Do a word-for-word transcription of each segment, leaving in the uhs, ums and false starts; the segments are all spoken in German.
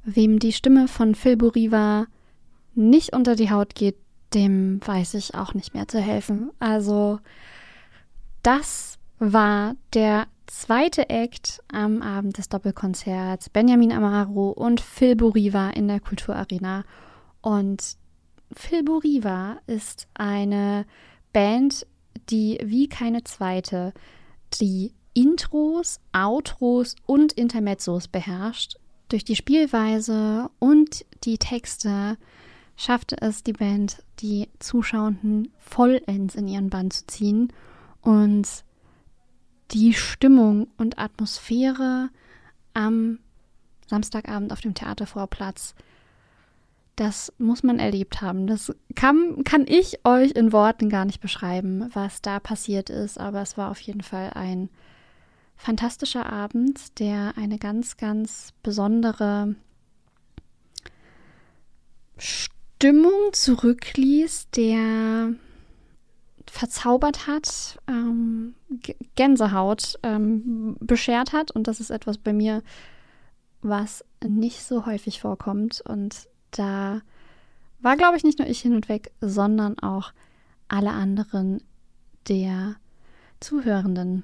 Wem die Stimme von Phil Buriva nicht unter die Haut geht, dem weiß ich auch nicht mehr zu helfen. Also das war der zweite Act am Abend des Doppelkonzerts. Benjamin Amaro und Phil Buriva in der Kulturarena. Und Phil Buriva ist eine Band, die wie keine zweite die Intros, Outros und Intermezzos beherrscht. Durch die Spielweise und die Texte schaffte es die Band, die Zuschauenden vollends in ihren Bann zu ziehen und die Stimmung und Atmosphäre am Samstagabend auf dem Theatervorplatz, das muss man erlebt haben. Das kann, kann ich euch in Worten gar nicht beschreiben, was da passiert ist, aber es war auf jeden Fall ein fantastischer Abend, der eine ganz, ganz besondere Stimmung zurückließ, der verzaubert hat, ähm, G- Gänsehaut ähm, beschert hat. Und das ist etwas bei mir, was nicht so häufig vorkommt. Und da war, glaube ich, nicht nur ich hin und weg, sondern auch alle anderen der Zuhörenden.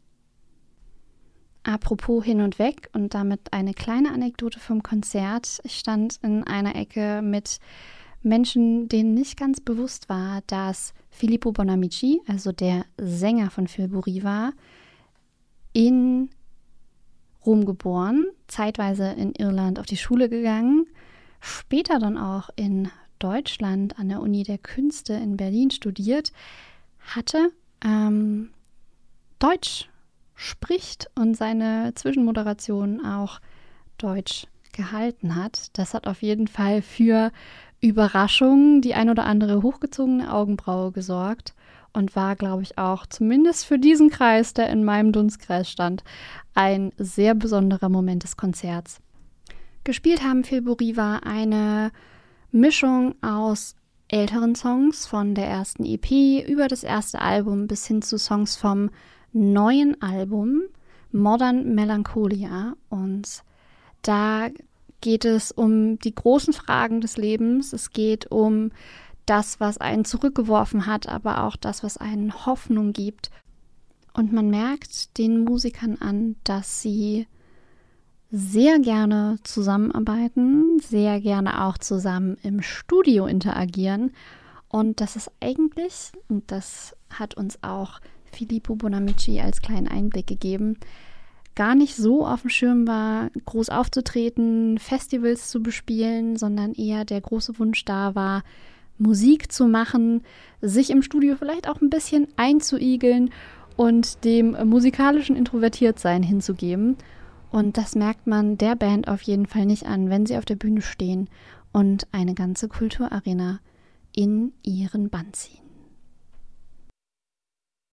Apropos hin und weg und damit eine kleine Anekdote vom Konzert. Ich stand in einer Ecke mit Menschen, denen nicht ganz bewusst war, dass Filippo Bonamici, also der Sänger von Phil Buriva, in Rom geboren, zeitweise in Irland auf die Schule gegangen, später dann auch in Deutschland an der Uni der Künste in Berlin studiert, hatte, ähm, Deutsch spricht und seine Zwischenmoderation auch Deutsch gehalten hat. Das hat auf jeden Fall für Überraschung, die ein oder andere hochgezogene Augenbraue gesorgt und war, glaube ich, auch zumindest für diesen Kreis, der in meinem Dunstkreis stand, ein sehr besonderer Moment des Konzerts. Gespielt haben Phil Buriva eine Mischung aus älteren Songs von der ersten E P über das erste Album bis hin zu Songs vom neuen Album Modern Melancholia, und da geht es um die großen Fragen des Lebens. Es geht um das, was einen zurückgeworfen hat, aber auch das, was einen Hoffnung gibt. Und man merkt den Musikern an, dass sie sehr gerne zusammenarbeiten, sehr gerne auch zusammen im Studio interagieren. Und das ist eigentlich, und das hat uns auch Filippo Bonamici als kleinen Einblick gegeben, gar nicht so auf dem Schirm war, groß aufzutreten, Festivals zu bespielen, sondern eher der große Wunsch da war, Musik zu machen, sich im Studio vielleicht auch ein bisschen einzuigeln und dem musikalischen Introvertiertsein hinzugeben. Und das merkt man der Band auf jeden Fall nicht an, wenn sie auf der Bühne stehen und eine ganze Kulturarena in ihren Bann ziehen.